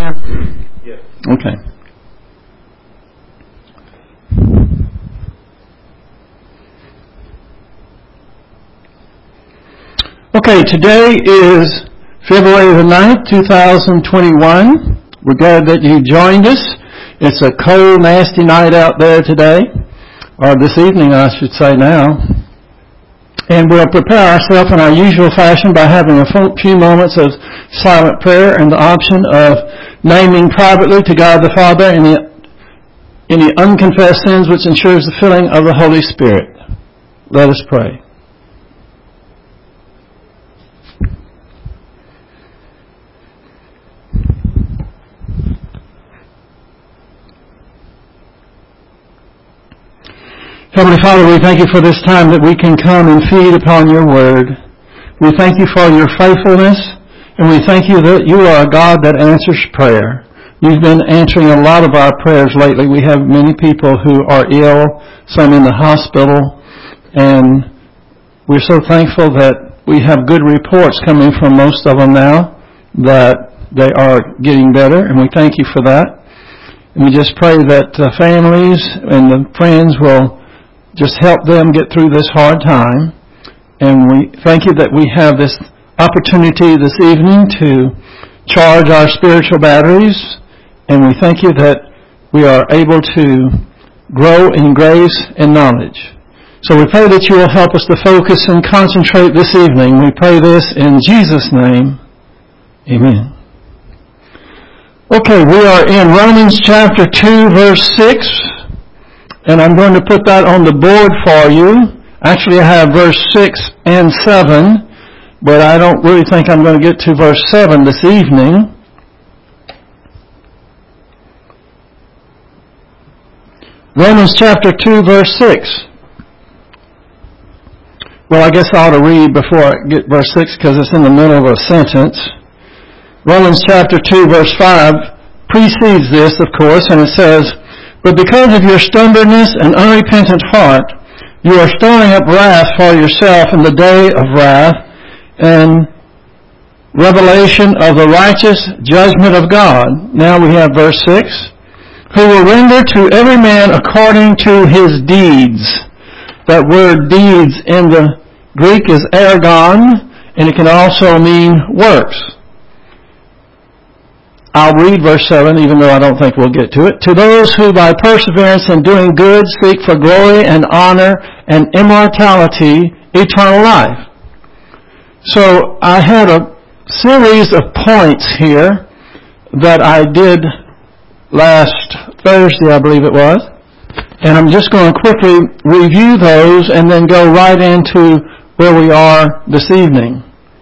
prayer? Yes. Okay. Okay, today is February the 9th, 2021. We're glad that you joined us. It's a cold, nasty night out there today, or this evening, I should say now. And we'll prepare ourselves in our usual fashion by having a few moments of silent prayer and the option of naming privately to God the Father any unconfessed sins, which ensures the filling of the Holy Spirit. Let us pray. Heavenly Father, we thank you for this time that we can come and feed upon your word. We thank you for your faithfulness, and we thank you that you are a God that answers prayer. You've been answering a lot of our prayers lately. We have many people who are ill, some in the hospital, and we're so thankful that we have good reports coming from most of them now that they are getting better, and we thank you for that. And we just pray that families and the friends will just help them get through this hard time. And we thank you that we have this opportunity this evening to charge our spiritual batteries. And we thank you that we are able to grow in grace and knowledge. So we pray that you will help us to focus and concentrate this evening. We pray this in Jesus' name. Amen. Okay, we are in Romans chapter 2, verse 6. And I'm going to put that on the board for you. Actually, I have verse 6 and 7, but I don't really think I'm going to get to verse 7 this evening. Romans chapter 2, verse 6. Well, I guess I ought to read before I get verse 6 because it's in the middle of a sentence. Romans chapter 2, verse 5 precedes this, of course, and it says, "But because of your stubbornness and unrepentant heart, you are storing up wrath for yourself in the day of wrath and revelation of the righteous judgment of God." Now we have verse 6. "Who will render to every man according to his deeds." That word deeds in the Greek is ergon, and it can also mean works. I'll read verse 7, even though I don't think we'll get to it. "To those who by perseverance in doing good seek for glory and honor and immortality, eternal life." So I had a series of points here that I did last Thursday, I believe it was. And I'm just going to quickly review those and then go right into where we are this evening.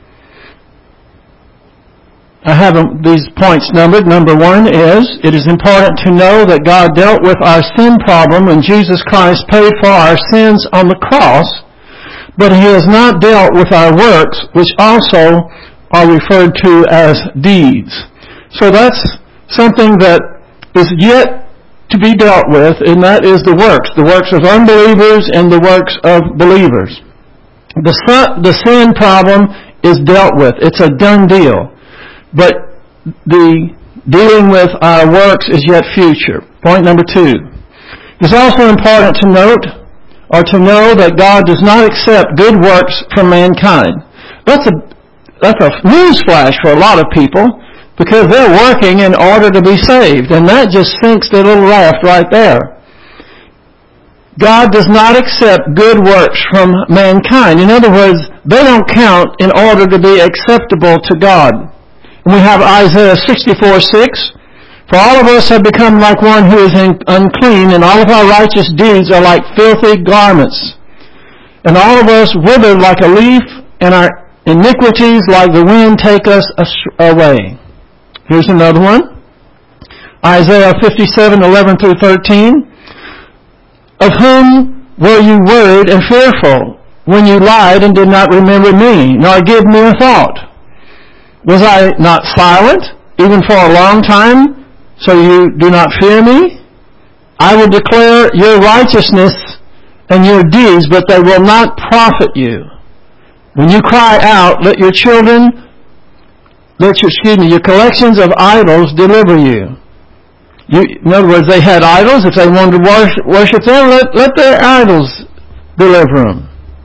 I have these points numbered. Number 1 is, it is important to know that God dealt with our sin problem when Jesus Christ paid for our sins on the cross, but He has not dealt with our works, which also are referred to as deeds. So that's something that is yet to be dealt with, and that is the works of unbelievers and the works of believers. The sin problem is dealt with. It's a done deal. But the dealing with our works is yet future. Point number 2. It's also important to note or to know that God does not accept good works from mankind. That's a newsflash for a lot of people because they're working in order to be saved. And that just sinks their little raft right there. God does not accept good works from mankind. In other words, they don't count in order to be acceptable to God. And we have Isaiah 64:6. "For all of us have become like one who is unclean, and all of our righteous deeds are like filthy garments. And all of us withered like a leaf, and our iniquities like the wind take us away." Here's another one. Isaiah 57:11 through 13. "Of whom were you worried and fearful when you lied and did not remember me, nor give me a thought? Was I not silent, even for a long time, so you do not fear me? I will declare your righteousness and your deeds, but they will not profit you. When you cry out, let your children your collections of idols deliver you. In other words, they had idols. If they wanted to worship them, let their idols deliver them.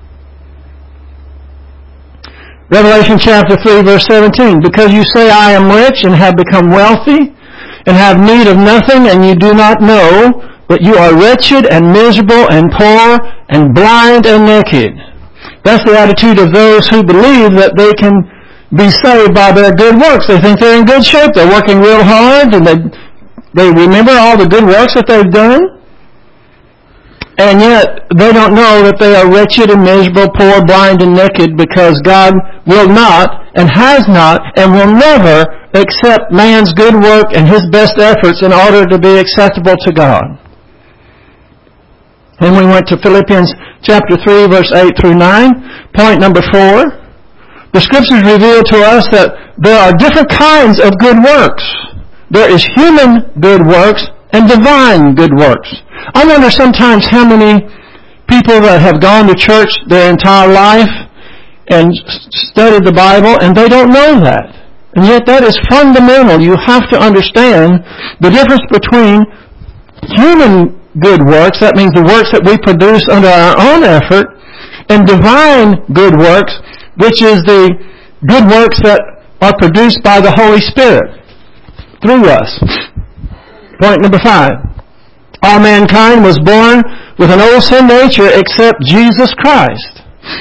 Revelation chapter 3, verse 17. Because you say, I am rich and have become wealthy and have need of nothing, and you do not know, but you are wretched and miserable and poor and blind and naked. That's the attitude of those who believe that they can be saved by their good works. They think they're in good shape. They're working real hard, and they remember all the good works that they've done. And yet, they don't know that they are wretched and miserable, poor, blind, and naked, because God will not, and has not, and will never accept man's good work and his best efforts in order to be acceptable to God. And we went to Philippians chapter 3, verse 8 through 9. Point number 4. The Scriptures reveal to us that there are different kinds of good works. There is human good works and divine good works. I wonder sometimes how many people that have gone to church their entire life and studied the Bible, and they don't know that. And yet that is fundamental. You have to understand the difference between human good works, that means the works that we produce under our own effort, and divine good works, which is the good works that are produced by the Holy Spirit through us. Point number 5. All mankind was born with an old sin nature except Jesus Christ.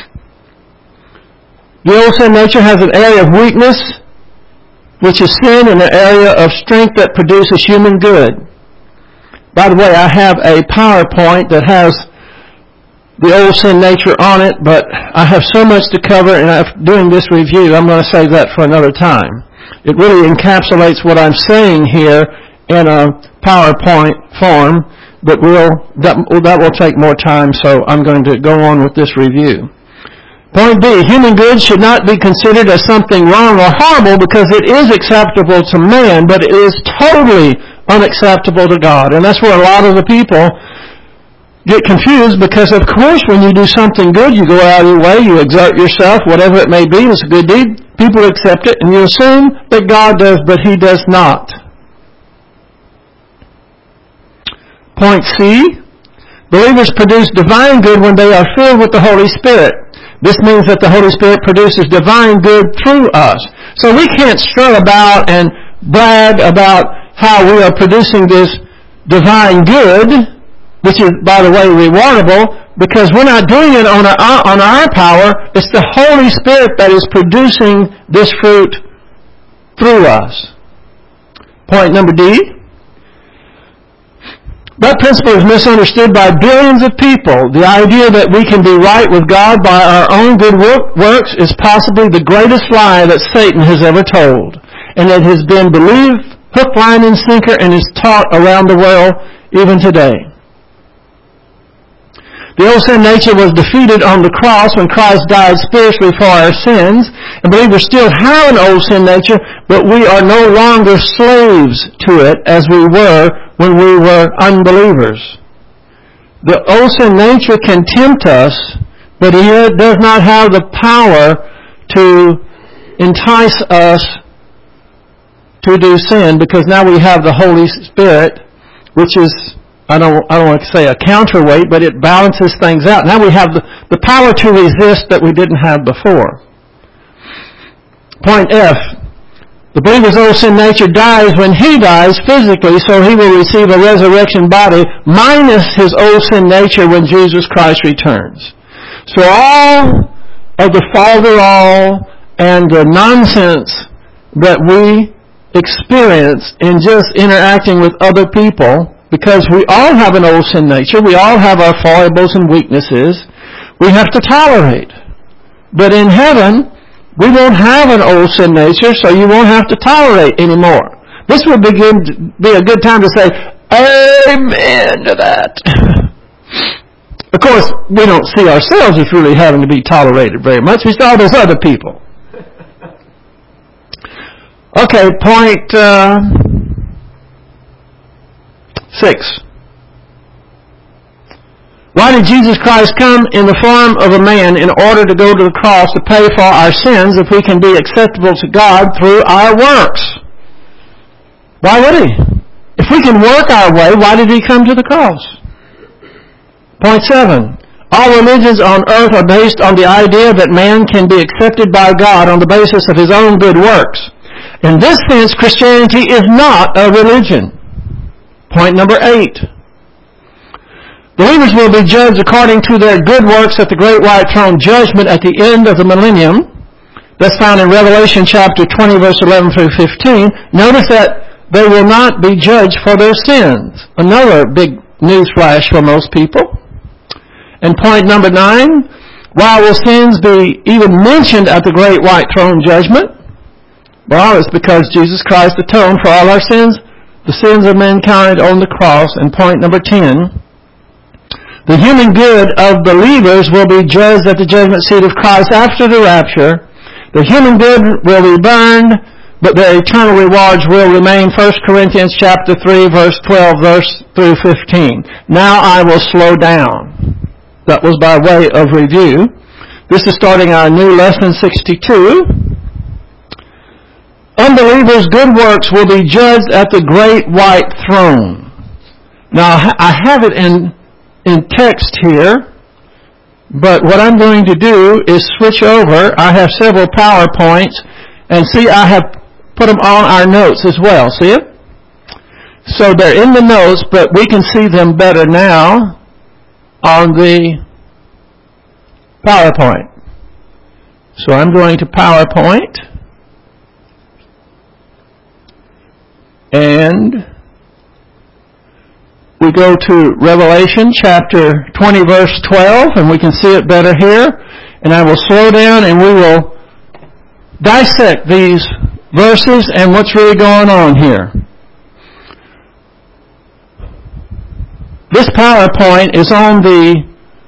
The old sin nature has an area of weakness, which is sin, and an area of strength that produces human good. By the way, I have a PowerPoint that has the old sin nature on it, but I have so much to cover, and doing this review, I'm going to save that for another time. It really encapsulates what I'm saying here in a PowerPoint form, but that will take more time, so I'm going to go on with this review. Point B, human good should not be considered as something wrong or horrible because it is acceptable to man, but it is totally unacceptable to God. And that's where a lot of the people get confused, because of course when you do something good, you go out of your way, you exert yourself, whatever it may be, it's a good deed, people accept it, and you assume that God does, but He does not. Point C, believers produce divine good when they are filled with the Holy Spirit. This means that the Holy Spirit produces divine good through us. So we can't strut about and brag about how we are producing this divine good, which is, by the way, rewardable, because we're not doing it on our power. It's the Holy Spirit that is producing this fruit through us. Point number D. That principle is misunderstood by billions of people. The idea that we can be right with God by our own good works is possibly the greatest lie that Satan has ever told. And it has been believed hook, line, and sinker, and is taught around the world even today. The old sin nature was defeated on the cross when Christ died spiritually for our sins. And believers still have an old sin nature, but we are no longer slaves to it as we were when we were unbelievers. The old sin nature can tempt us, but it does not have the power to entice us to do sin, because now we have the Holy Spirit, which is, I don't want to say a counterweight, but it balances things out. Now we have the power to resist that we didn't have before. Point F. The believer's old sin nature dies when he dies physically, so he will receive a resurrection body minus his old sin nature when Jesus Christ returns. So all of the falderall and the nonsense that we experience in just interacting with other people, because we all have an old sin nature, we all have our foibles and weaknesses, we have to tolerate. But in heaven, we won't have an old sin nature, so you won't have to tolerate anymore. This would begin to be a good time to say, amen to that. Of course, we don't see ourselves as really having to be tolerated very much. We see all those other people. Okay, point 6. Why did Jesus Christ come in the form of a man in order to go to the cross to pay for our sins if we can be acceptable to God through our works? Why would He? If we can work our way, why did He come to the cross? Point 7. All religions on earth are based on the idea that man can be accepted by God on the basis of his own good works. In this sense, Christianity is not a religion. Point number 8. Believers will be judged according to their good works at the great white throne judgment at the end of the millennium. That's found in Revelation chapter 20, verse 11 through 15. Notice that they will not be judged for their sins. Another big news flash for most people. And point number 9, why will sins be even mentioned at the great white throne judgment? Well, it's because Jesus Christ atoned for all our sins, the sins of mankind on the cross. And point number 10, the human good of believers will be judged at the judgment seat of Christ after the rapture. The human good will be burned, but their eternal rewards will remain. 1 Corinthians chapter 3, verse 12, verse through 15. Now I will slow down. That was by way of review. This is starting our new lesson 62. Unbelievers' good works will be judged at the great white throne. Now I have it in text here, but what I'm going to do is switch over. I have several PowerPoints, and see, I have put them on our notes as well. See it? So they're in the notes, but we can see them better now on the PowerPoint. So I'm going to PowerPoint, and we go to Revelation chapter 20, verse 12, and we can see it better here. And I will slow down and we will dissect these verses and what's really going on here. This PowerPoint is on the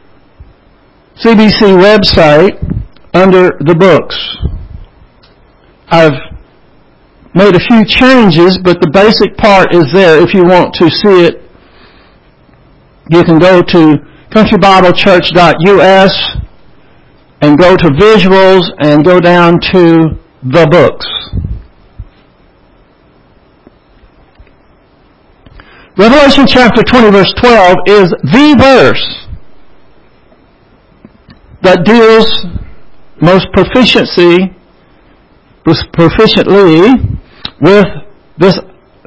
CBC website under the books. I've made a few changes, but the basic part is there if you want to see it. You can go to countrybiblechurch.us and go to visuals and go down to the books. Revelation chapter 20 verse 12 is the verse that deals most proficiently with this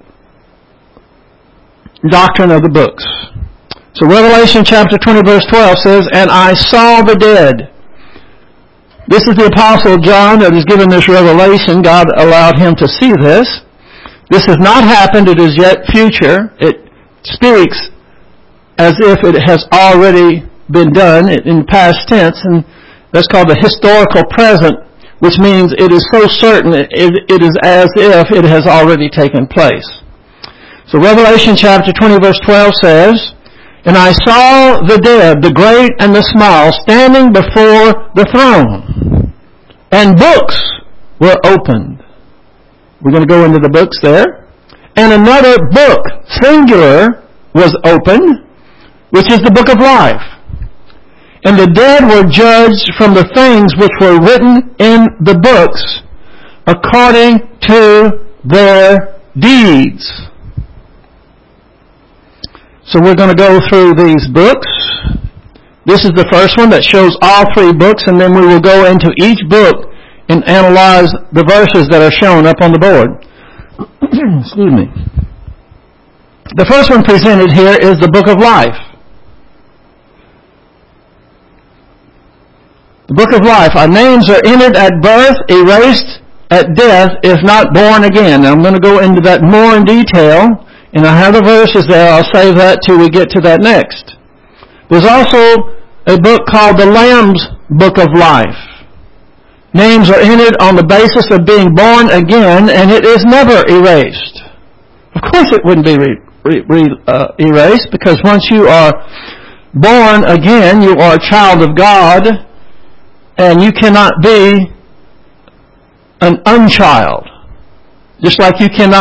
doctrine of the books. So Revelation chapter 20 verse 12 says, "And I saw the dead." This is the Apostle John that is given this revelation. God allowed him to see this. This has not happened. It is yet future. It speaks as if it has already been done in past tense, and that's called the historical present, which means it is so certain it is as if it has already taken place. So Revelation chapter 20 verse 12 says, "And I saw the dead, the great and the small, standing before the throne, and books were opened." We're going to go into the books there. "And another book, singular, was opened, which is the book of life. And the dead were judged from the things which were written in the books, according to their deeds." So we're going to go through these books. This is the first one that shows all three books, and then we will go into each book and analyze the verses that are shown up on the board. Excuse me. The first one presented here is the book of life. The book of life. Our names are entered at birth, erased at death, if not born again. Now I'm going to go into that more in detail. And I have the verses there. I'll save that till we get to that next. There's also a book called the Lamb's Book of Life. Names are entered on the basis of being born again, and it is never erased. Of course it wouldn't be erased, because once you are born again, you are a child of God, and you cannot be an unchild. Just like you can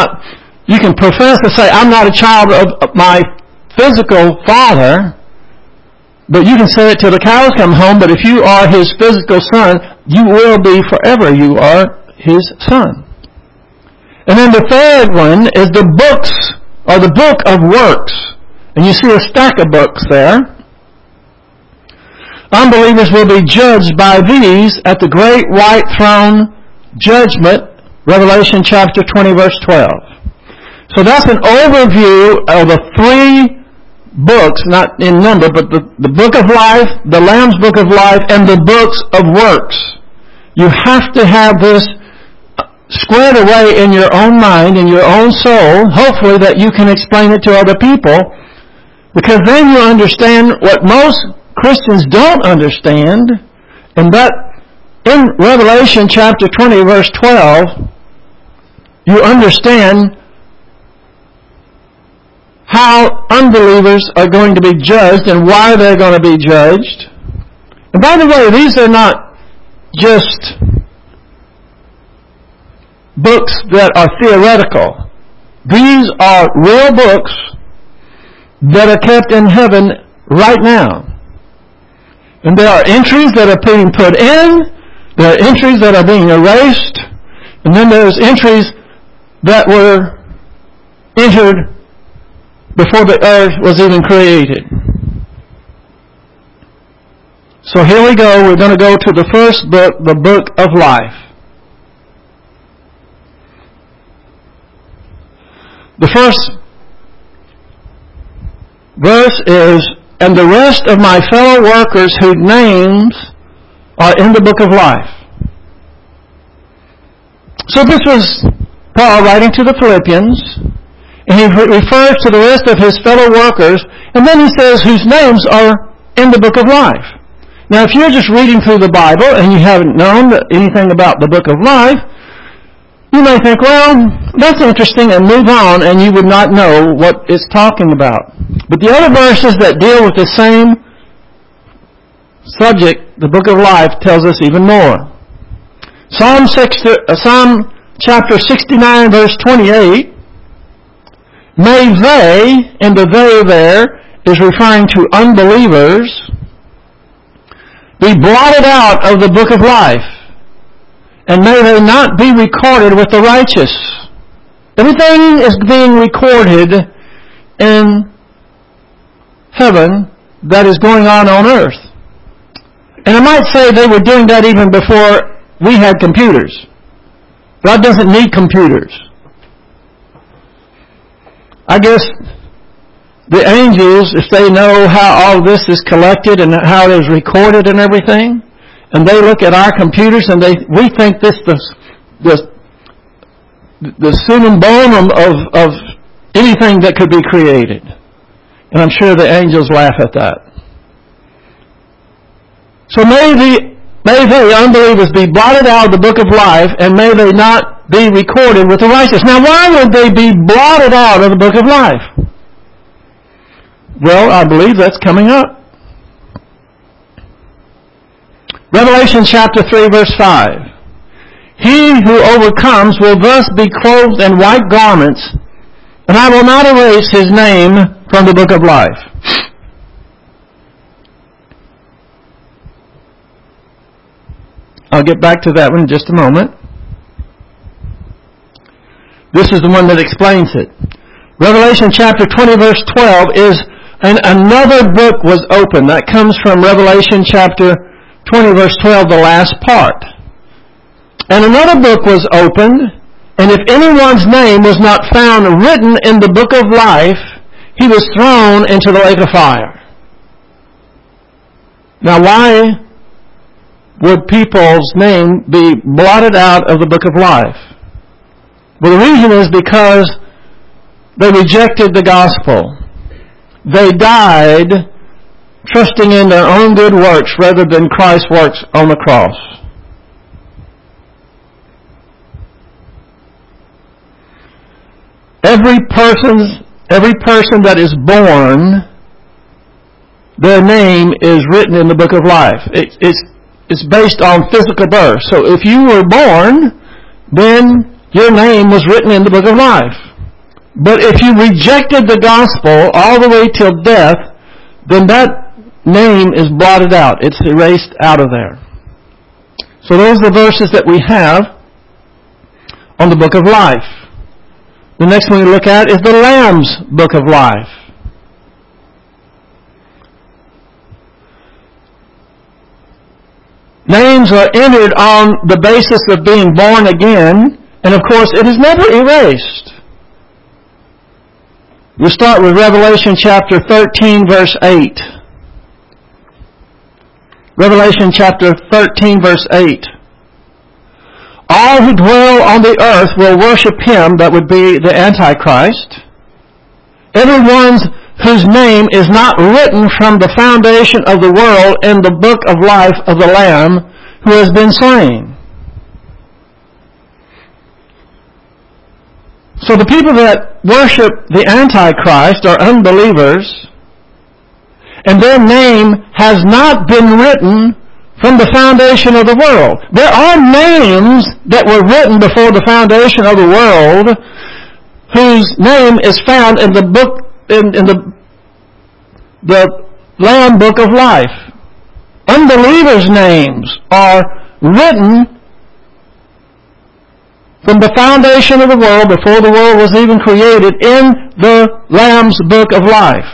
profess to say, "I'm not a child of my physical father," But you can say it till the cows come home, but if you are His physical son, you will be forever. You are His son. And then the third one is the books, or the book of works. And you see a stack of books there. Unbelievers will be judged by these at the great white throne judgment, Revelation chapter 20, verse 12. So that's an overview of the three books, not in number, but the book of life, the Lamb's book of life, and the books of works. You have to have this squared away in your own mind, in your own soul, hopefully that you can explain it to other people, because then you understand what most Christians don't understand, and that in Revelation chapter 20, verse 12, you understand how unbelievers are going to be judged and why they're going to be judged. And by the way, these are not just books that are theoretical. These are real books that are kept in heaven right now. And there are entries that are being put in, there are entries that are being erased, and then there's entries that were entered before the earth was even created. So here we go. We're going to go to the first book, the book of life. The first verse is, "And the rest of my fellow workers whose names are in the book of life." So this was Paul writing to the Philippians, and he refers to the rest of his fellow workers, and then he says whose names are in the book of life. Now if you're just reading through the Bible and you haven't known anything about the book of life, you may think, well, that's interesting, and move on, and you would not know what it's talking about. But the other verses that deal with the same subject, the book of life, tells us even more. Psalm chapter 69, verse 28, "May they," and the "they" there is referring to unbelievers, "be blotted out of the book of life, and may they not be recorded with the righteous." Everything is being recorded in heaven that is going on earth. And I might say they were doing that even before we had computers. God doesn't need computers. I guess the angels, if they know how all this is collected and how it is recorded and everything, and they look at our computers and we think this the summum bonum of anything that could be created. And I'm sure the angels laugh at that. So may they, unbelievers, be blotted out of the book of life, and may they not be recorded with the righteous. Now why would they be blotted out of the book of life? Well, I believe that's coming up. Revelation chapter 3, verse 5. "He who overcomes will thus be clothed in white garments, and I will not erase his name from the book of life." I'll get back to that one in just a moment. This is the one that explains it. Revelation chapter 20, verse 12 is, "And another book was opened." That comes from Revelation chapter 20, verse 12, the last part. "And another book was opened, and if anyone's name was not found written in the book of life, he was thrown into the lake of fire." Now why would people's name be blotted out of the book of life? Well, the reason is because they rejected the gospel. They died trusting in their own good works rather than Christ's works on the cross. Every person that is born, their name is written in the book of life. It's based on physical birth. So if you were born, then your name was written in the book of life. But if you rejected the gospel all the way till death, then that name is blotted out. It's erased out of there. So those are the verses that we have on the book of life. The next one we look at is the Lamb's book of life. Names are entered on the basis of being born again, and of course it is never erased. We'll start with Revelation chapter 13, verse 8. Revelation chapter 13, verse 8. All who dwell on the earth will worship him, that would be the Antichrist. Everyone whose name is not written from the foundation of the world in the book of life of the Lamb who has been slain. So the people that worship the Antichrist are unbelievers, and their name has not been written from the foundation of the world. There are names that were written before the foundation of the world whose name is found in the book, in the Lamb book of life. Unbelievers' names are written from the foundation of the world, before the world was even created, in the Lamb's book of life.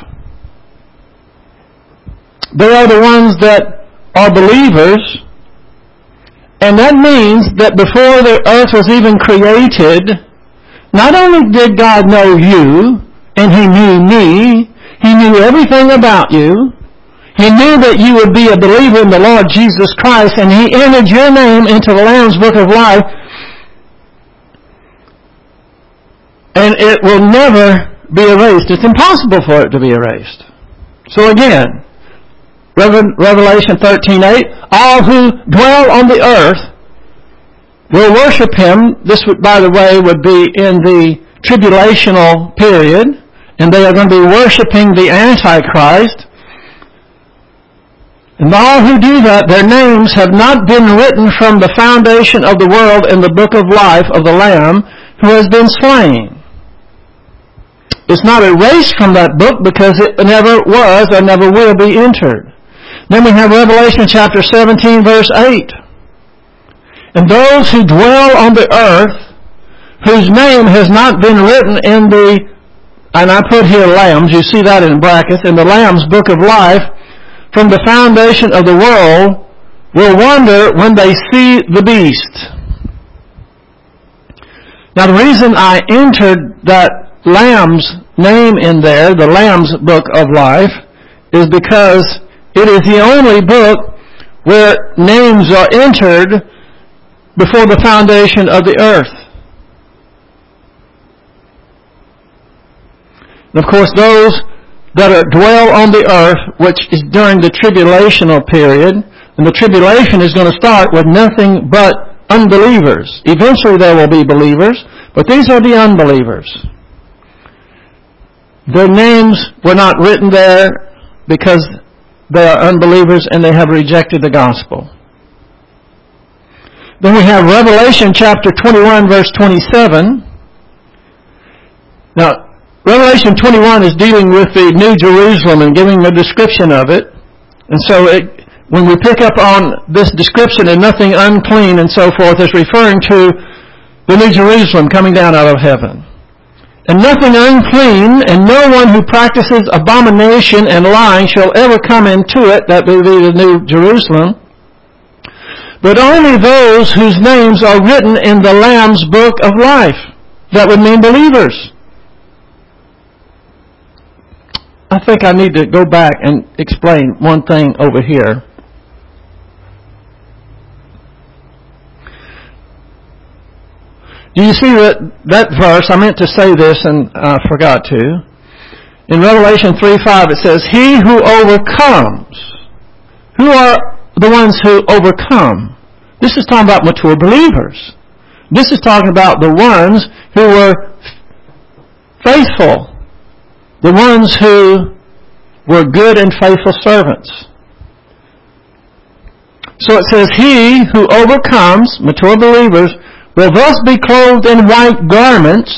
They are the ones that are believers, and that means that before the earth was even created, not only did God know you, and He knew me, He knew everything about you, He knew that you would be a believer in the Lord Jesus Christ, and He entered your name into the Lamb's book of life, and it will never be erased. It's impossible for it to be erased. So again, Revelation 13:8, all who dwell on the earth will worship him. This, by the way, would be in the tribulational period, and they are going to be worshiping the Antichrist. And all who do that, their names have not been written from the foundation of the world in the book of life of the Lamb who has been slain. It's not erased from that book because it never was or never will be entered. Then we have Revelation chapter 17, verse 8. And those who dwell on the earth, whose name has not been written in the, and I put here Lambs, you see that in brackets, in the Lamb's book of life, from the foundation of the world, will wonder when they see the beast. Now the reason I entered that Lamb's name in there, the Lamb's book of life, is because it is the only book where names are entered before the foundation of the earth. And of course, those that dwell on the earth, which is during the tribulational period, and the tribulation is going to start with nothing but unbelievers. Eventually there will be believers, but these are the unbelievers. Their names were not written there because they are unbelievers and they have rejected the gospel. Then we have Revelation chapter 21, verse 27. Now, Revelation 21 is dealing with the New Jerusalem and giving a description of it. And so when we pick up on this description and nothing unclean and so forth, it's referring to the New Jerusalem coming down out of heaven. And nothing unclean, and no one who practices abomination and lying shall ever come into it, that will be the New Jerusalem, but only those whose names are written in the Lamb's book of life. That would mean believers. I think I need to go back and explain one thing over here. Do you see that verse? I meant to say this and I forgot to. In Revelation 3:5 it says, he who overcomes. Who are the ones who overcome? This is talking about mature believers. This is talking about the ones who were faithful. The ones who were good and faithful servants. So it says, he who overcomes, mature believers, will thus be clothed in white garments,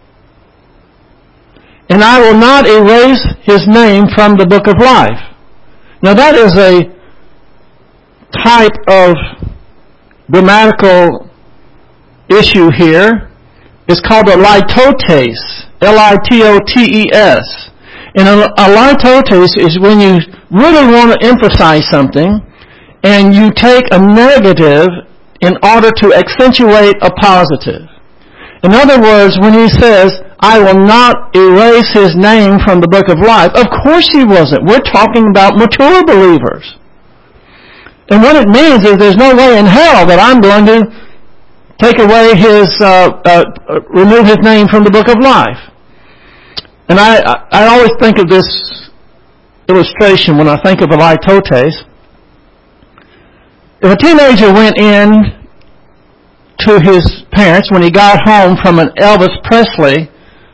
and I will not erase his name from the book of life. Now that is a type of grammatical issue here. It's called a litotes, Litotes. And a litotes is when you really want to emphasize something and you take a negative in order to accentuate a positive. In other words, when he says, I will not erase his name from the book of life, of course he wasn't. We're talking about mature believers. And what it means is there's no way in hell that I'm going to take away remove his name from the book of life. And I always think of this illustration when I think of a litotes. If a teenager went in to his parents when he got home from an Elvis Presley,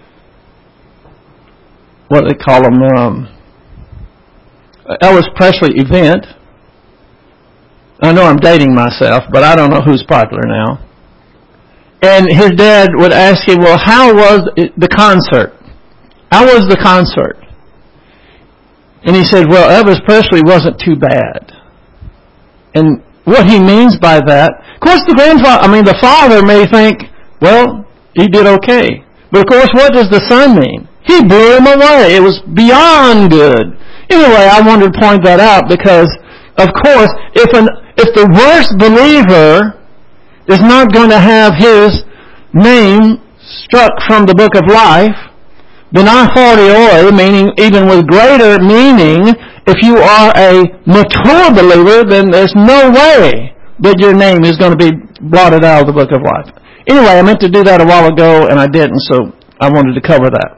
what do they call them, Elvis Presley event. I know I'm dating myself, but I don't know who's popular now. And his dad would ask him, well, how was the concert? How was the concert? And he said, well, Elvis Presley wasn't too bad. And what he means by that, of course the father may think, well, he did okay. But of course, what does the son mean? He blew him away. It was beyond good. Anyway, I wanted to point that out because, of course, if the worst believer is not going to have his name struck from the book of life, then a fortiori, meaning even with greater meaning, if you are a mature believer, then there's no way that your name is going to be blotted out of the book of life. Anyway, I meant to do that a while ago, and I didn't, so I wanted to cover that.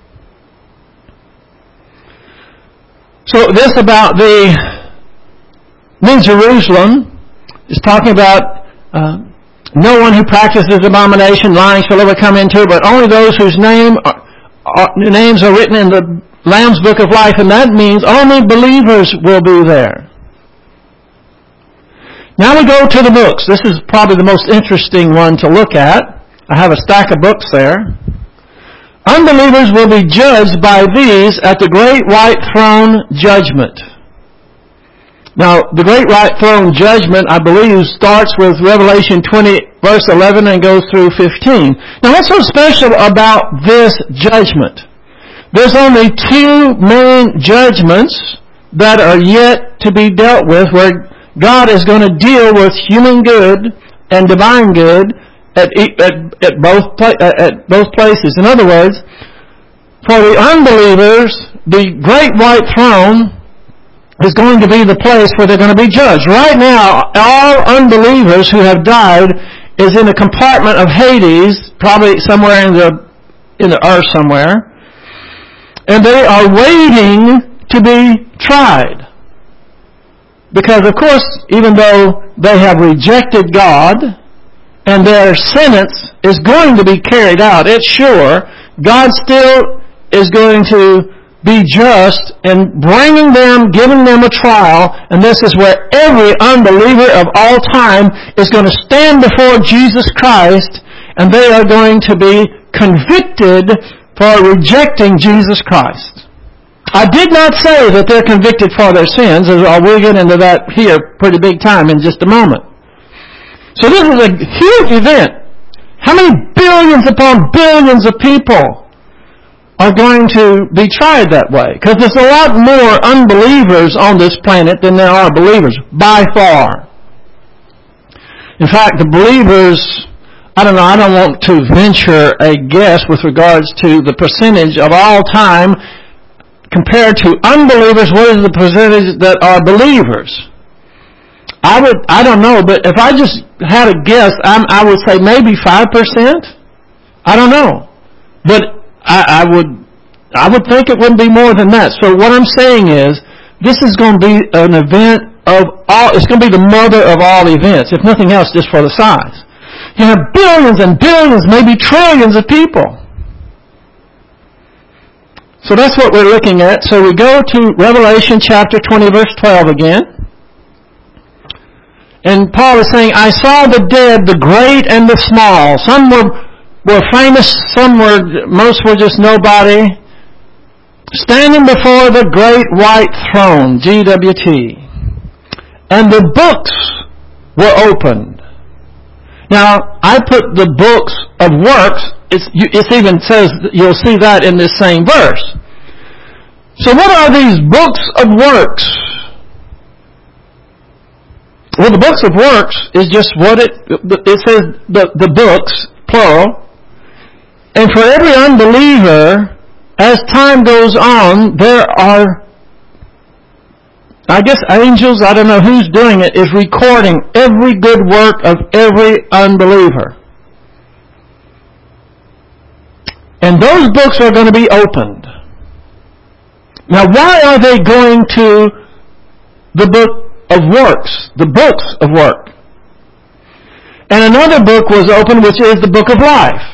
So this about the New Jerusalem is talking about no one who practices abomination, lying shall ever come into, but only those whose names are written in the Lamb's book of life, and that means only believers will be there. Now we go to the books. This is probably the most interesting one to look at. I have a stack of books there. Unbelievers will be judged by these at the great white throne judgment. Now, the great white throne judgment, I believe, starts with Revelation 20, verse 11, and goes through 15. Now, what's so special about this judgment? There's only two main judgments that are yet to be dealt with, where God is going to deal with human good and divine good at both places. In other words, for the unbelievers, the great white throne is going to be the place where they're going to be judged. Right now, all unbelievers who have died is in a compartment of Hades, probably somewhere in the earth somewhere, and they are waiting to be tried. Because, of course, even though they have rejected God and their sentence is going to be carried out, it's sure, God still is going to be just in bringing them, giving them a trial, and this is where every unbeliever of all time is going to stand before Jesus Christ, and they are going to be convicted for rejecting Jesus Christ. I did not say that they're convicted for their sins, as we'll get into that here pretty big time in just a moment. So this is a huge event. How many billions upon billions of people are going to be tried that way? Because there's a lot more unbelievers on this planet than there are believers, by far. In fact, the believers, I don't want to venture a guess with regards to the percentage of all time compared to unbelievers. What is the percentage that are believers? I don't know, but if I just had a guess, I would say maybe 5%. I don't know. But I would think it wouldn't be more than that. So what I'm saying is, this is going to be an event it's going to be the mother of all events, if nothing else, just for the size. You have billions and billions, maybe trillions of people. So that's what we're looking at. So we go to Revelation chapter 20, verse 12 again. And Paul is saying, I saw the dead, the great and the small. Some were famous, most were just nobody. standing before the great white throne, GWT, and the books were opened. Now, I put the books of works, it even says, you'll see that in this same verse. So what are these books of works? Well, the books of works is just what it says, the books, plural. And for every unbeliever, as time goes on, there are, I guess angels, I don't know who's doing it, is recording every good work of every unbeliever. And those books are going to be opened. Now, why are they going to the book of works, the books of work? And another book was opened, which is the book of life.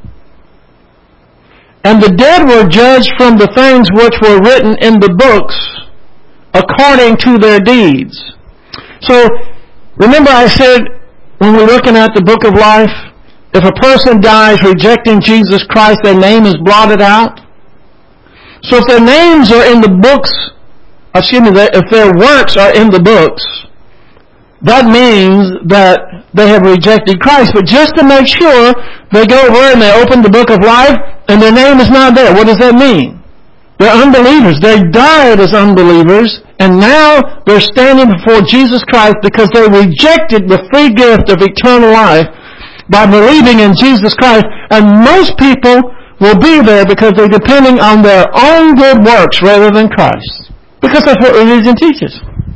And the dead were judged from the things which were written in the books according to their deeds. So, remember I said, when we're looking at the book of life, if a person dies rejecting Jesus Christ, their name is blotted out. So if their names are in the books, if their works are in the books, that means that they have rejected Christ. But just to make sure, they go over and they open the book of life, and their name is not there. What does that mean? They're unbelievers. They died as unbelievers, and now they're standing before Jesus Christ because they rejected the free gift of eternal life by believing in Jesus Christ. And most people will be there because they're depending on their own good works rather than Christ. Because that's what religion teaches.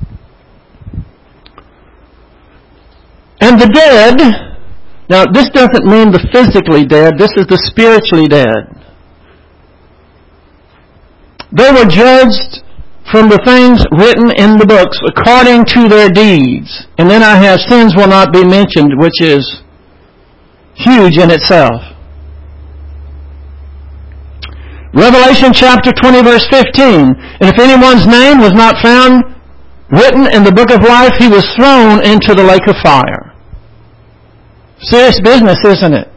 And the dead, now this doesn't mean the physically dead, this is the spiritually dead. They were judged from the things written in the books according to their deeds. And then I have sins will not be mentioned, which is huge in itself. Revelation chapter 20 verse 15. And if anyone's name was not found written in the book of life, he was thrown into the lake of fire. Serious business, isn't it?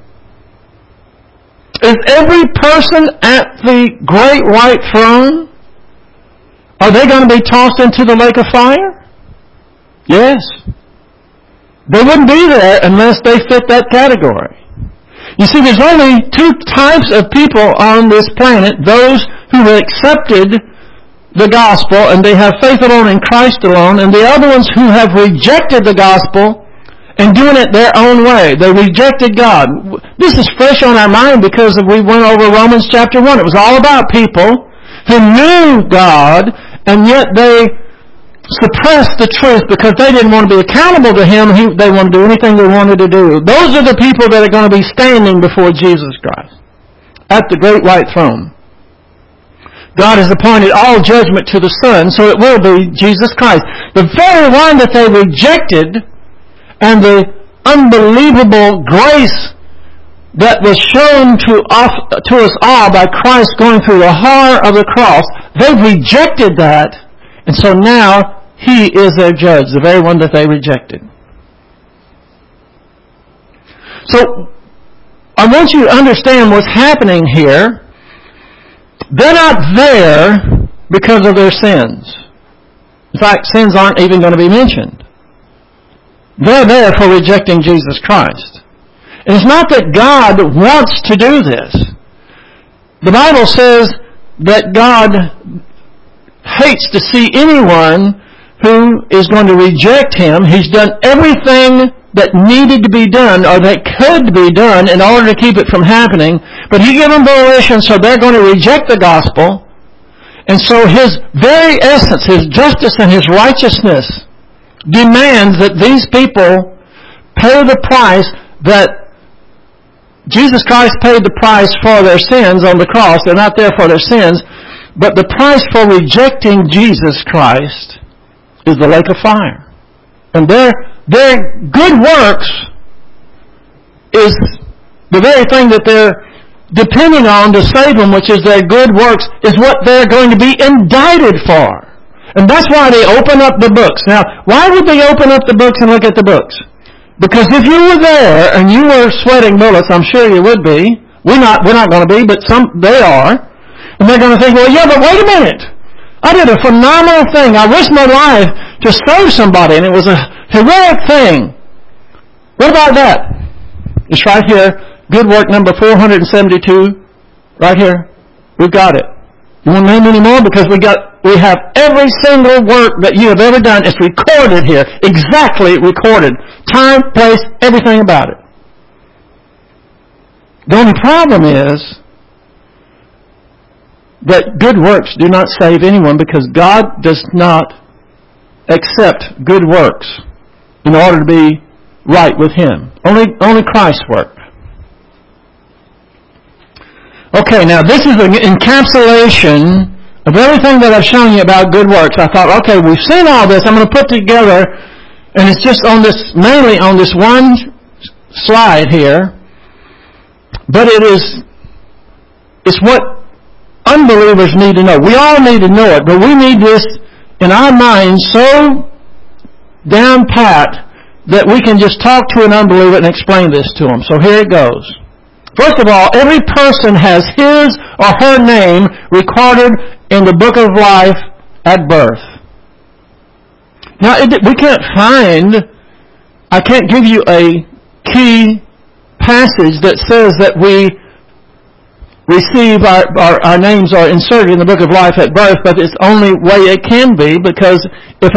Is every person at the great white throne, are they going to be tossed into the lake of fire? Yes. They wouldn't be there unless they fit that category. You see, there's only two types of people on this planet, those who have accepted the gospel and they have faith alone in Christ alone, and the other ones who have rejected the gospel and doing it their own way. They rejected God. This is fresh on our mind because we went over Romans chapter 1. It was all about people who knew God and yet they suppressed the truth because they didn't want to be accountable to Him. They wanted to do anything they wanted to do. Those are the people that are going to be standing before Jesus Christ at the great white throne. God has appointed all judgment to the Son, so it will be Jesus Christ. The very one that they rejected and the unbelievable grace that was shown to us all by Christ going through the horror of the cross, they rejected that, and so now He is their judge, the very one that they rejected. So, I want you to understand what's happening here. They're not there because of their sins. In fact, sins aren't even going to be mentioned. They're there for rejecting Jesus Christ. And it's not that God wants to do this. The Bible says that God hates to see anyone who is going to reject Him. He's done everything that needed to be done or that could be done in order to keep it from happening. But He gave them volition, so they're going to reject the gospel. And so His very essence, His justice and His righteousness demands that these people pay the price that Jesus Christ paid the price for their sins on the cross. They're not there for their sins. But the price for rejecting Jesus Christ is the lake of fire. And their good works is the very thing that they're depending on to save them, which is their good works, is what they're going to be indicted for. And that's why they open up the books. Now, why would they open up the books and look at the books? Because if you were there and you were sweating bullets, I'm sure you would be. We're not going to be, but they are. And they're going to think, well, yeah, but wait a minute. I did a phenomenal thing. I risked my life to save somebody, and it was a heroic thing. What about that? It's right here. Good work number 472. Right here. We've got it. You want to name any more? Because we have every single work that you have ever done. It's recorded here. Exactly recorded. Time, place, everything about it. The only problem is that good works do not save anyone, because God does not accept good works in order to be right with Him. Only Christ's work. Okay, now this is an encapsulation of everything that I've shown you about good works. I thought, okay, we've seen all this. I'm going to put together, and it's just mainly on this one slide here. But it's what unbelievers need to know. We all need to know it, but we need this in our minds so down pat that we can just talk to an unbeliever and explain this to them. So here it goes. First of all, every person has his or her name recorded in the book of life at birth. Now, I can't give you a key passage that says that we receive our names are inserted in the book of life at birth, but it's the only way it can be, because if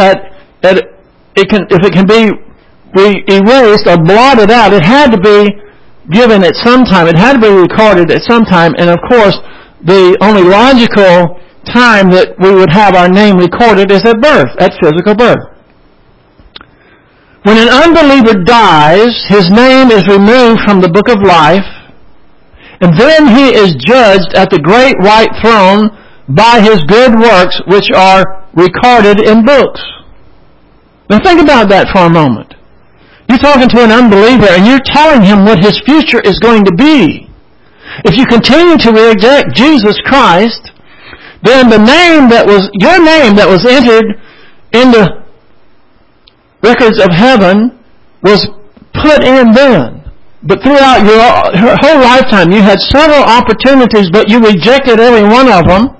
it can be erased or blotted out, it had to be given at some time. It had to be recorded at some time, and of course, the only logical time that we would have our name recorded is at birth, at physical birth. When an unbeliever dies, his name is removed from the book of life, and then he is judged at the great white throne by his good works, which are recorded in books. Now think about that for a moment. You're talking to an unbeliever and you're telling him what his future is going to be. If you continue to reject Jesus Christ, then your name that was entered in the records of heaven was put in then. But throughout your whole lifetime, you had several opportunities, but you rejected every one of them.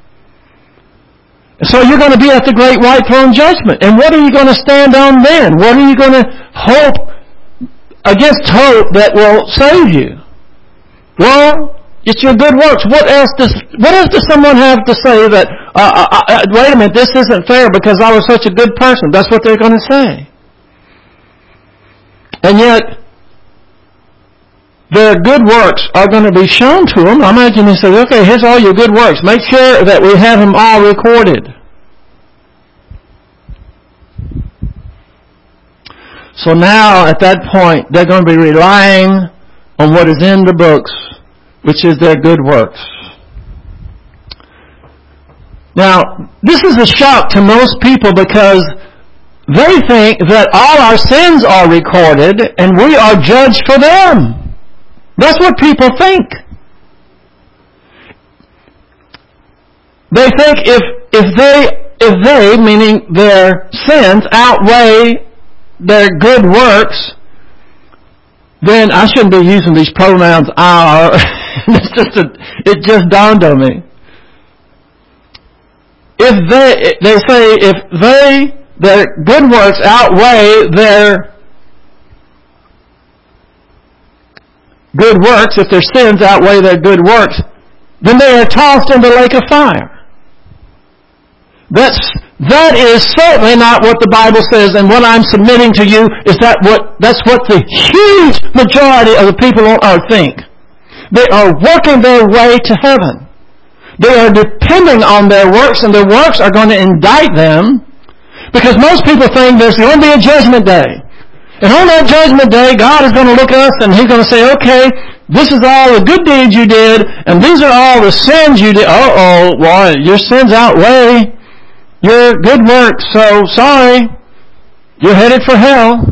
So you're going to be at the great white throne judgment. And what are you going to stand on then? What are you going to hope against hope that will save you? Well, it's your good works. What else does someone have to say that, wait a minute, this isn't fair because I was such a good person? That's what they're going to say. And yet, their good works are going to be shown to them. I imagine he says, okay, here's all your good works. Make sure that we have them all recorded. So now, at that point, they're going to be relying on what is in the books, which is their good works. Now, this is a shock to most people because they think that all our sins are recorded and we are judged for them. That's what people think. They think if they, meaning their sins, outweigh their good works, then I shouldn't be using these pronouns our. It just dawned on me. If their good works outweigh their good works, if their sins outweigh their good works, then they are tossed into the lake of fire. That is certainly not what the Bible says, and what I'm submitting to you is that's what the huge majority of the people on earth think. They are working their way to heaven. They are depending on their works, and their works are going to indict them, because most people think there's going to be a judgment day. And on that judgment day, God is going to look at us and He's going to say, okay, this is all the good deeds you did, and these are all the sins you did. Well, your sins outweigh your good works, so sorry, you're headed for hell.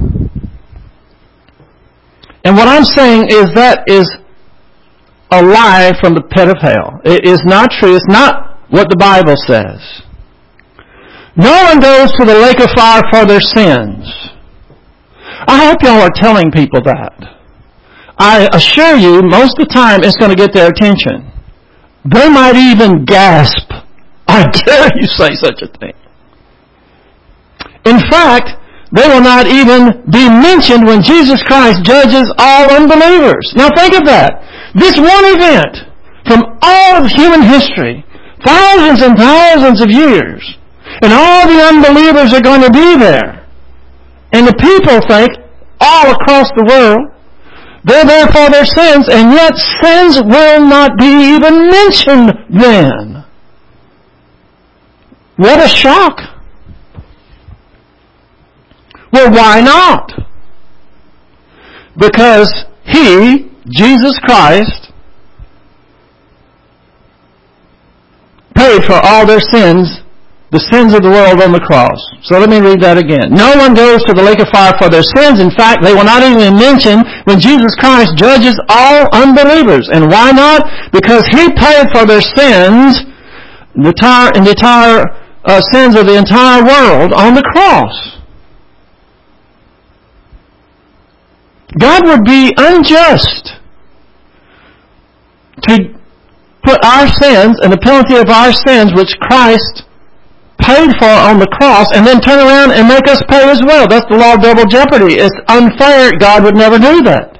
And what I'm saying is that is a lie from the pit of hell. It is not true. It's not what the Bible says. No one goes to the lake of fire for their sins. I hope y'all are telling people that. I assure you, most of the time it's going to get their attention. They might even gasp. I dare you say such a thing. In fact, they will not even be mentioned when Jesus Christ judges all unbelievers. Now think of that. This one event from all of human history, thousands and thousands of years, and all the unbelievers are going to be there. And the people think, all across the world, they're there for their sins, and yet sins will not be even mentioned then. What a shock. Well, why not? Because He, Jesus Christ, paid for all their sins, the sins of the world on the cross. So let me read that again. No one goes to the lake of fire for their sins. In fact, they will not even mention when Jesus Christ judges all unbelievers. And why not? Because He paid for their sins, the entire sins of the entire world on the cross. God would be unjust to put our sins and the penalty of our sins, which Christ paid for on the cross, and then turn around and make us pay as well. That's the law of double jeopardy. It's unfair. God would never do that.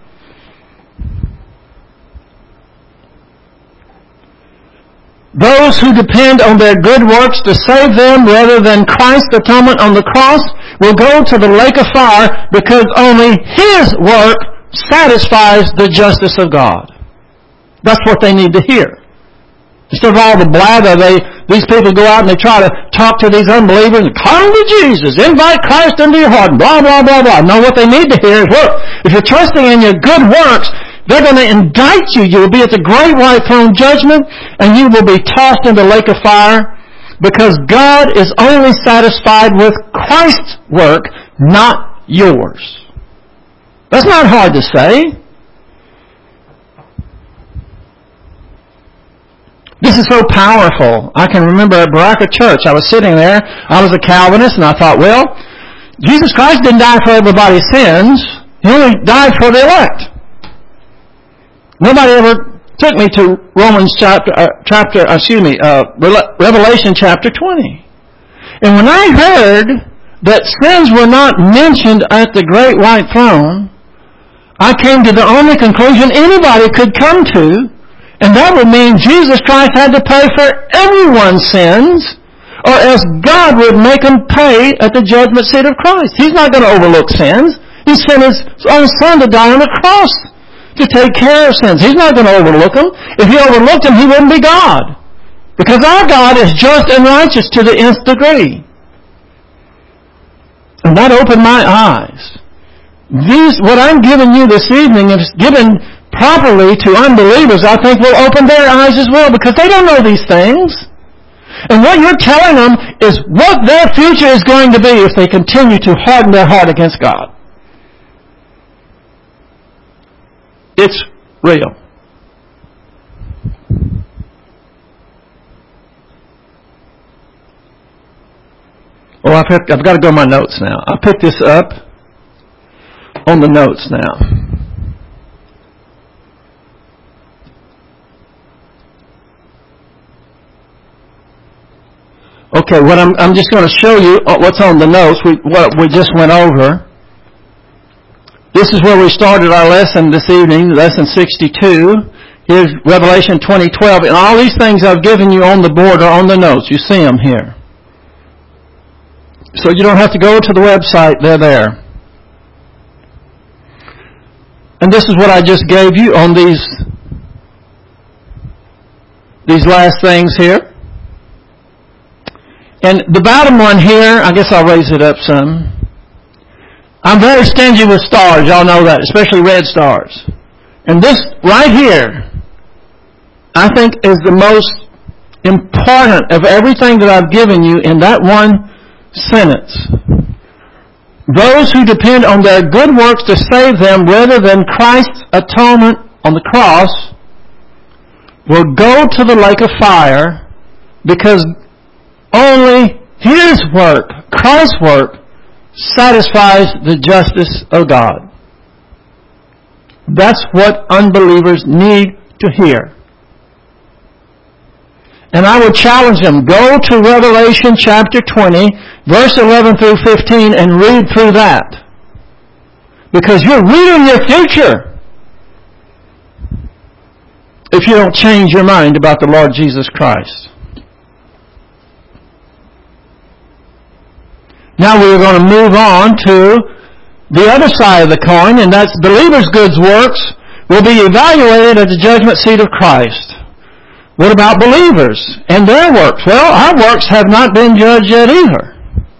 Those who depend on their good works to save them rather than Christ's atonement on the cross will go to the lake of fire because only His work satisfies the justice of God. That's what they need to hear. Instead of all the blather, these people go out and they try to talk to these unbelievers and come to Jesus, invite Christ into your heart, and blah, blah, blah, blah. No, what they need to hear is, look, if you're trusting in your good works, they're going to indict you. You will be at the great white throne judgment, and you will be tossed into the lake of fire because God is only satisfied with Christ's work, not yours. That's not hard to say. This is so powerful. I can remember at Baraka Church, I was sitting there, I was a Calvinist, and I thought, well, Jesus Christ didn't die for everybody's sins. He only died for the elect. Nobody ever took me to Revelation chapter 20. And when I heard that sins were not mentioned at the great white throne, I came to the only conclusion anybody could come to, and that would mean Jesus Christ had to pay for everyone's sins, or else God would make them pay at the judgment seat of Christ. He's not going to overlook sins. He sent His own Son to die on the cross to take care of sins. He's not going to overlook them. If He overlooked them, He wouldn't be God. Because our God is just and righteous to the nth degree. And that opened my eyes. What I'm giving you this evening is given properly to unbelievers, I think will open their eyes as well, because they don't know these things. And what you're telling them is what their future is going to be if they continue to harden their heart against God. It's real. Oh, I've got to go to my notes now. I'll pick this up on the notes now. Okay, I'm just going to show you what's on the notes, what we just went over. This is where we started our lesson this evening, lesson 62. Here's Revelation 20:12, and all these things I've given you on the board are on the notes. You see them here. So you don't have to go to the website, they're there. And this is what I just gave you on these last things here. And the bottom one here, I guess I'll raise it up some. I'm very stingy with stars, y'all know that, especially red stars. And this right here, I think is the most important of everything that I've given you in that one sentence. Those who depend on their good works to save them rather than Christ's atonement on the cross will go to the lake of fire because only His work, Christ's work, satisfies the justice of God. That's what unbelievers need to hear. And I would challenge them, go to Revelation chapter 20, verse 11 through 15, and read through that. Because you're reading your future if you don't change your mind about the Lord Jesus Christ. Now we're going to move on to the other side of the coin, and that's believers' good works will be evaluated at the judgment seat of Christ. What about believers and their works? Well, our works have not been judged yet either.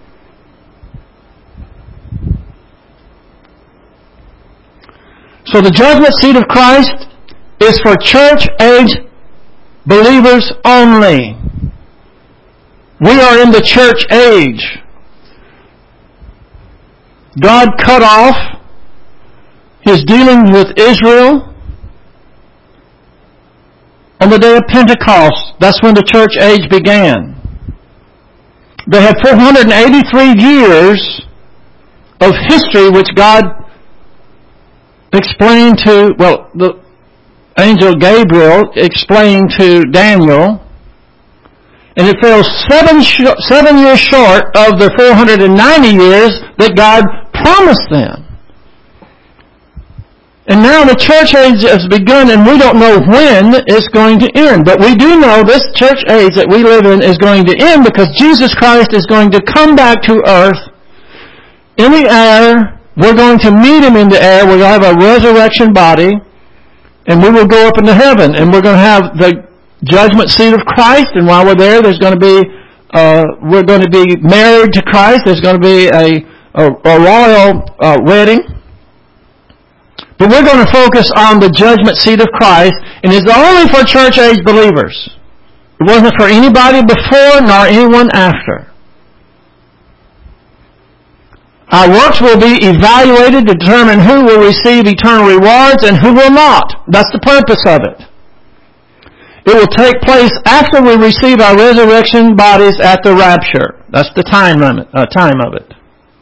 So the judgment seat of Christ is for church-age believers only. We are in the church age. God cut off His dealings with Israel on the day of Pentecost. That's when the church age began. They had 483 years of history which God explained to, the angel Gabriel explained to Daniel, and it fell 7 years short of the 490 years that God promised them. And now the church age has begun, and we don't know when it's going to end. But we do know this church age that we live in is going to end because Jesus Christ is going to come back to earth in the air. We're going to meet Him in the air. We're going to have a resurrection body, and we will go up into heaven. And we're going to have the judgment seat of Christ. And while we're there, we're going to be married to Christ. There's going to be a royal wedding. But we're going to focus on the judgment seat of Christ, and it's only for church-age believers. It wasn't for anybody before nor anyone after. Our works will be evaluated to determine who will receive eternal rewards and who will not. That's the purpose of it. It will take place after we receive our resurrection bodies at the rapture. That's the time of it.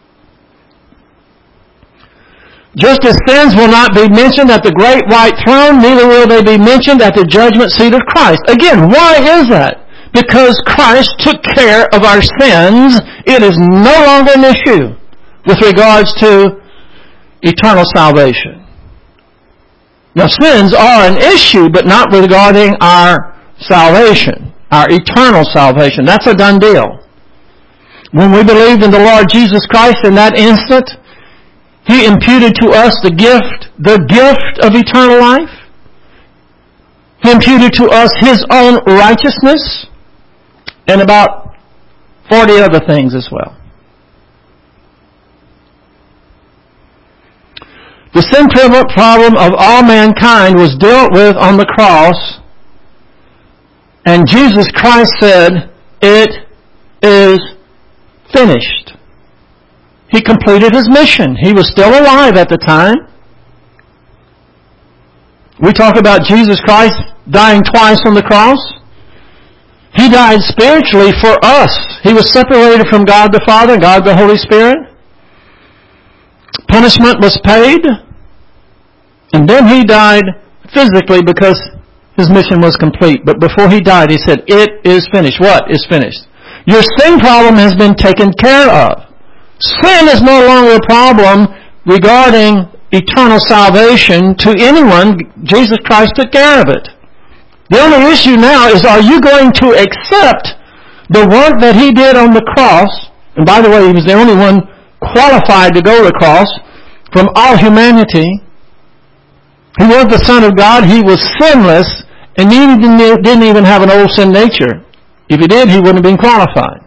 Just as sins will not be mentioned at the great white throne, neither will they be mentioned at the judgment seat of Christ. Again, why is that? Because Christ took care of our sins. It is no longer an issue with regards to eternal salvation. Now, sins are an issue, but not regarding our salvation, our eternal salvation. That's a done deal. When we believed in the Lord Jesus Christ in that instant, He imputed to us the gift of eternal life. He imputed to us His own righteousness and about 40 other things as well. The sin problem of all mankind was dealt with on the cross, and Jesus Christ said, "It is finished." He completed His mission. He was still alive at the time. We talk about Jesus Christ dying twice on the cross. He died spiritually for us. He was separated from God the Father, God the Holy Spirit. Punishment was paid. And then He died physically because His mission was complete. But before He died, He said, "It is finished." What is finished? Your sin problem has been taken care of. Sin is no longer a problem regarding eternal salvation to anyone. Jesus Christ took care of it. The only issue now is, are you going to accept the work that He did on the cross? And by the way, He was the only one qualified to go to the cross from all humanity. He was the Son of God. He was sinless, and He didn't even have an old sin nature. If He did, He wouldn't have been qualified.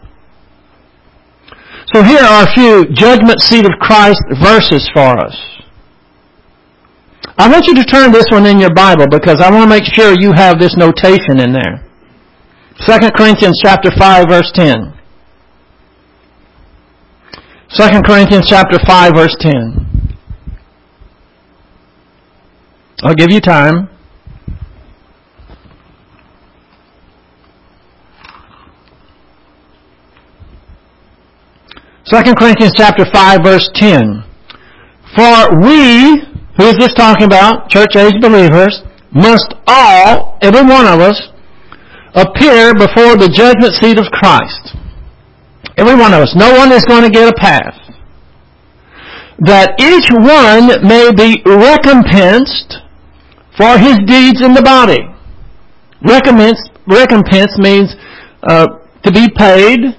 So here are a few judgment seat of Christ verses for us. I want you to turn this one in your Bible because I want to make sure you have this notation in there. 2 Corinthians chapter 5, verse 10. 2 Corinthians chapter 5, verse 10. I'll give you time. Second Corinthians chapter 5, verse 10. For we, who is this talking about? Church-age believers, must all, every one of us, appear before the judgment seat of Christ. Every one of us. No one is going to get a pass. That each one may be recompensed for his deeds in the body. Recompense means to be paid,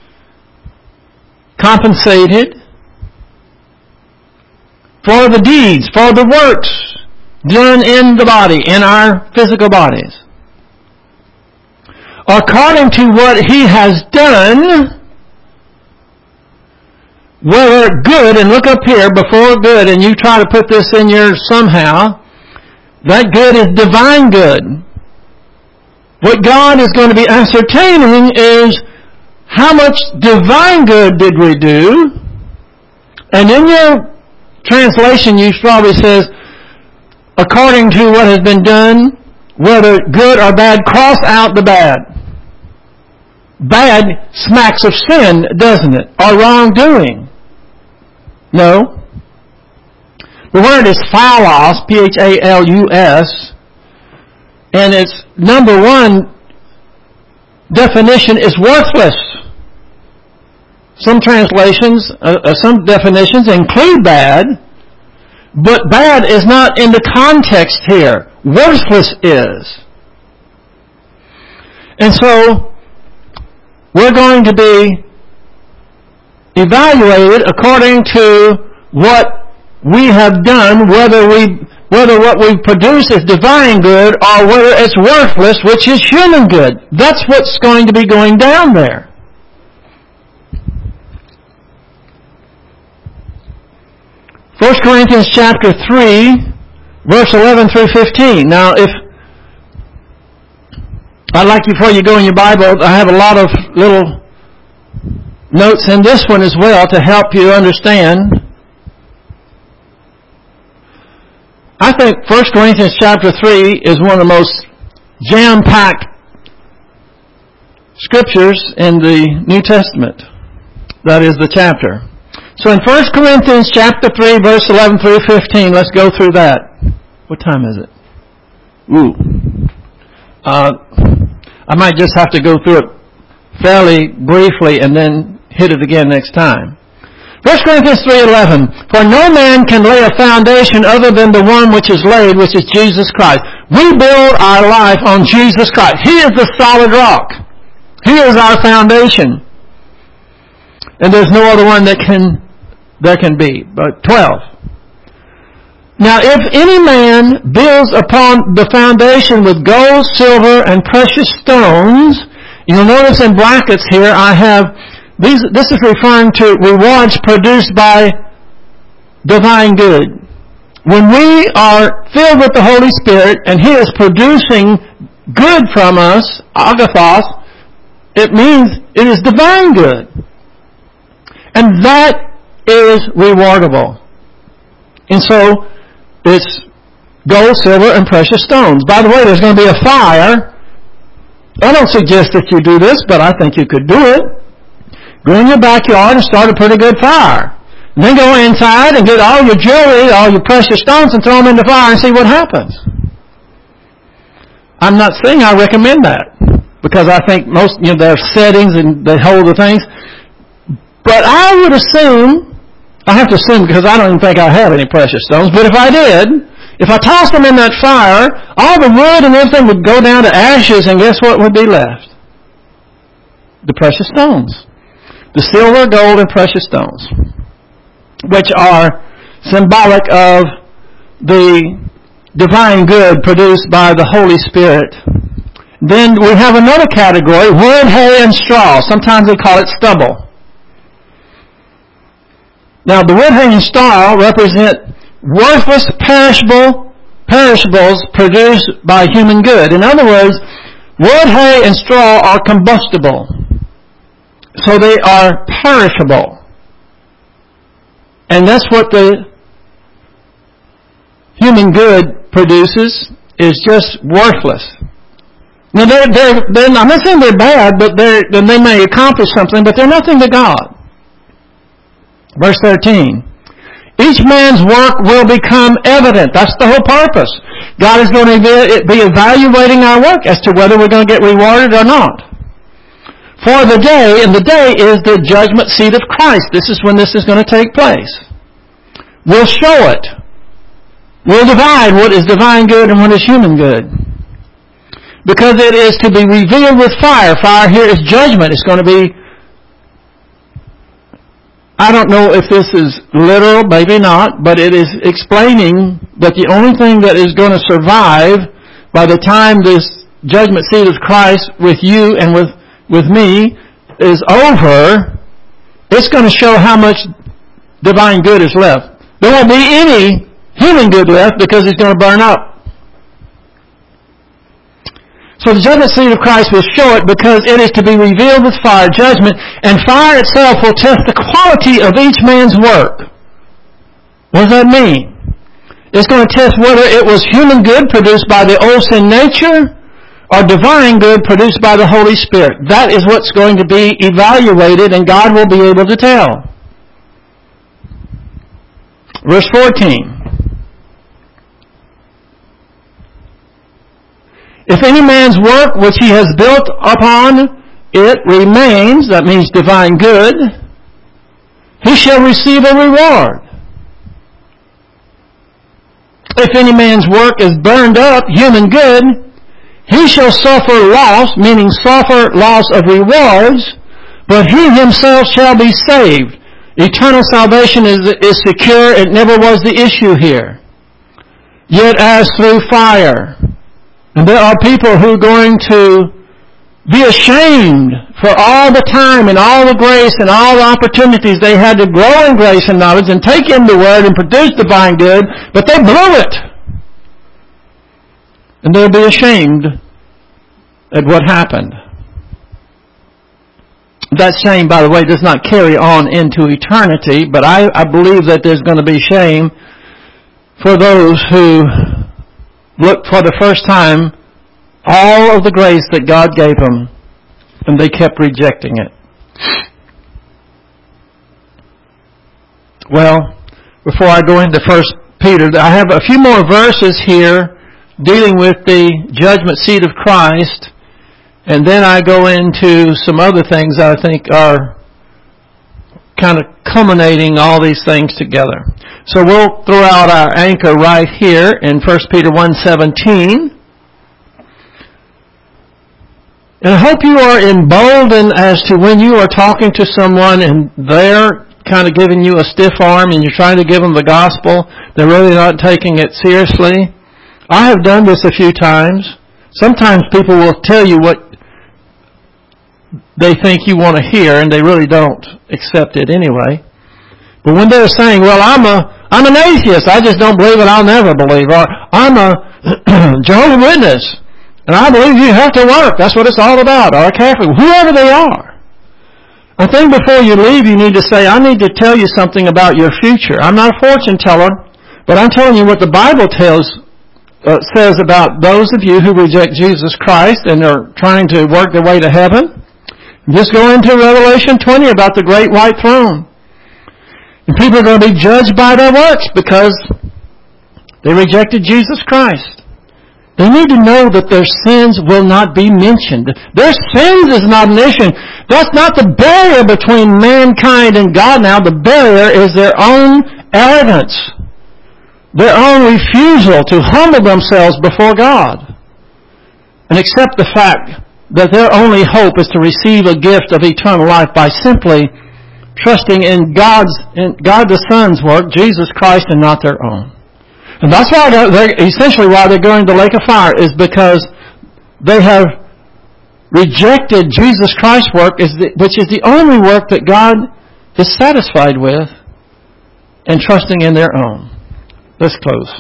compensated for the deeds, for the works done in the body, in our physical bodies. According to what he has done, whether good, and look up here before good, and you try to put this in yours somehow, that good is divine good. What God is going to be ascertaining is how much divine good did we do? And in your translation, you probably says, according to what has been done, whether good or bad, cross out the bad. Bad smacks of sin, doesn't it? Or wrongdoing. No. The word is phaulos, P-H-A-L-U-S, and its number one definition is worthless. Some translations, some definitions include bad, but bad is not in the context here. Worthless is. And so, we're going to be evaluated according to what we have done, whether what we produce is divine good or whether it's worthless, which is human good. That's what's going to be going down there. First Corinthians chapter 3, verse 11 through 15. Now, if I'd like before you go in your Bible, I have a lot of little notes in this one as well to help you understand. I think 1 Corinthians chapter 3 is one of the most jam-packed scriptures in the New Testament. That is the chapter. So in 1 Corinthians chapter 3, verse 11 through 15, let's go through that. What time is it? I might just have to go through it fairly briefly and then hit it again next time. 1 Corinthians 3:11, for no man can lay a foundation other than the one which is laid, which is Jesus Christ. We build our life on Jesus Christ. He is the solid rock. He is our foundation. And there's no other one there can be. But 12. Now if any man builds upon the foundation with gold, silver, and precious stones, you'll notice in brackets here I have this is referring to rewards produced by divine good. When we are filled with the Holy Spirit and He is producing good from us, agathos, it means it is divine good. And that is rewardable. And so, it's gold, silver, and precious stones. By the way, there's going to be a fire. I don't suggest that you do this, but I think you could do it. Go in your backyard and start a pretty good fire. And then go inside and get all your jewelry, all your precious stones, and throw them in the fire and see what happens. I'm not saying I recommend that, because I think most, there are settings and they hold the things. But I would assume, I have to assume because I don't even think I have any precious stones, but if I did, if I tossed them in that fire, all the wood and everything would go down to ashes, and guess what would be left? The precious stones. The silver, gold, and precious stones, which are symbolic of the divine good produced by the Holy Spirit. Then we have another category, wood, hay, and straw. Sometimes they call it stubble. Now, the wood, hay, and straw represent worthless, perishables produced by human good. In other words, wood, hay, and straw are combustible. So they are perishable. And that's what the human good produces, is just worthless. Now, I'm not saying they're bad, but they may accomplish something, but they're nothing to God. Verse 13. Each man's work will become evident. That's the whole purpose. God is going to be evaluating our work as to whether we're going to get rewarded or not. For the day, and the day is the judgment seat of Christ. This is when this is going to take place. We'll show it. We'll divide what is divine good and what is human good. Because it is to be revealed with fire. Fire here is judgment. It's going to be, I don't know if this is literal, maybe not, but it is explaining that the only thing that is going to survive by the time this judgment seat of Christ with you and with me is over, it's going to show how much divine good is left. There won't be any human good left because it's going to burn up. So the judgment seat of Christ will show it because it is to be revealed with fire, judgment, and fire itself will test the quality of each man's work. What does that mean? It's going to test whether it was human good produced by the old sin nature or divine good produced by the Holy Spirit. That is what's going to be evaluated, and God will be able to tell. Verse 14. If any man's work which he has built upon it remains, that means divine good, he shall receive a reward. If any man's work is burned up, human good, he shall suffer loss, meaning suffer loss of rewards, but he himself shall be saved. Eternal salvation is secure. It never was the issue here. Yet as through fire. And there are people who are going to be ashamed for all the time and all the grace and all the opportunities they had to grow in grace and knowledge and take in the Word and produce divine good, but they blew it. And they'll be ashamed at what happened. That shame, by the way, does not carry on into eternity, but I believe that there's going to be shame for those who looked for the first time all of the grace that God gave them, and they kept rejecting it. Well, before I go into 1 Peter, I have a few more verses here dealing with the judgment seat of Christ, and then I go into some other things that I think are kind of culminating all these things together. So we'll throw out our anchor right here in 1 Peter 1:17. And I hope you are emboldened as to when you are talking to someone and they're kind of giving you a stiff arm and you're trying to give them the gospel, they're really not taking it seriously. I have done this a few times. Sometimes people will tell you what they think you want to hear and they really don't accept it anyway. But when they're saying, well, I'm an atheist, I just don't believe it, I'll never believe, or I'm a Jehovah's Witness, and I believe you have to work, that's what it's all about, or a Catholic, whoever they are. I think before you leave, you need to say, I need to tell you something about your future. I'm not a fortune teller, but I'm telling you what the Bible says about those of you who reject Jesus Christ and are trying to work their way to heaven. Just go into Revelation 20 about the great white throne. And people are going to be judged by their works because they rejected Jesus Christ. They need to know that their sins will not be mentioned. Their sins is not an issue. That's not the barrier between mankind and God now. The barrier is their own arrogance, their own refusal to humble themselves before God and accept the fact that their only hope is to receive a gift of eternal life by simply trusting in God the Son's work, Jesus Christ, and not their own. And that's why essentially why they're going to the lake of fire, is because they have rejected Jesus Christ's work, which is the only work that God is satisfied with, and trusting in their own. Let's close.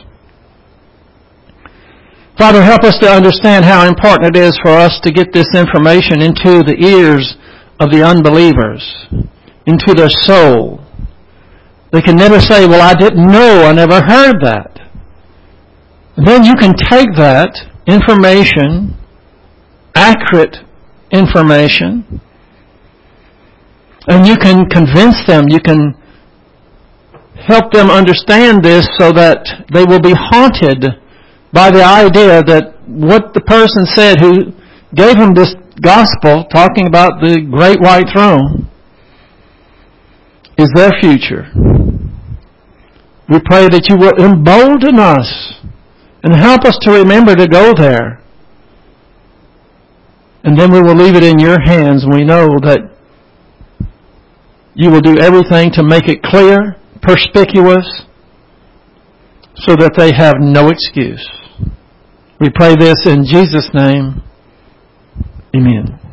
Father, help us to understand how important it is for us to get this information into the ears of the unbelievers, into their soul. They can never say, well, I didn't know, I never heard that. Then you can take that information, accurate information, and you can convince them, you can help them understand this so that they will be haunted by the idea that what the person said who gave them this gospel, talking about the great white throne, is their future. We pray that you will embolden us and help us to remember to go there. And then we will leave it in your hands, and we know that you will do everything to make it clear, perspicuous, so that they have no excuse. We pray this in Jesus' name. Amen.